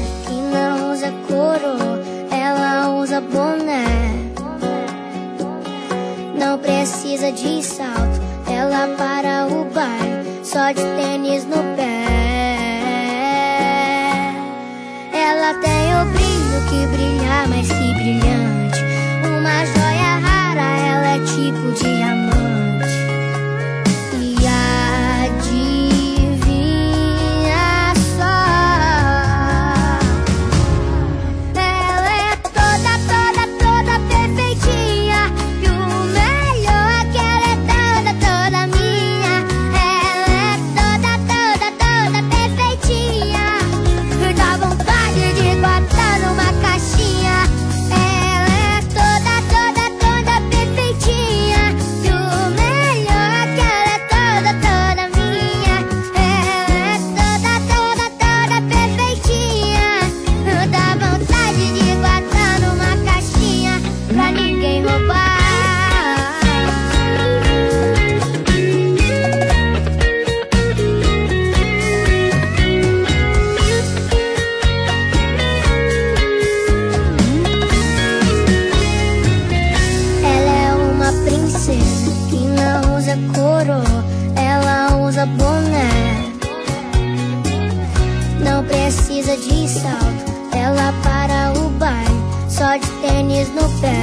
que não usa coroa, ela usa boné. Não precisa de salto, ela para o baile só de tênis no pé. Ela tem o brilho que brilha mais que brilhante, uma joia rara, ela é tipo diamante. E adivinha só, ela é toda, toda, toda perfeitinha. E o melhor é que ela é toda, toda minha. Ela é toda, toda, toda perfeitinha. Dá vontade de guardar numa caixinha. Ela é toda, toda, toda perfeitinha. E o melhor é que ela é toda, toda minha. Ela é toda, toda, toda perfeitinha. Dá vontade de guardar numa caixinha pra ninguém roubar. Ela é uma princesa que não usa coroa, ela usa boné. Não precisa de salto, ela para o baile só de tênis no pé.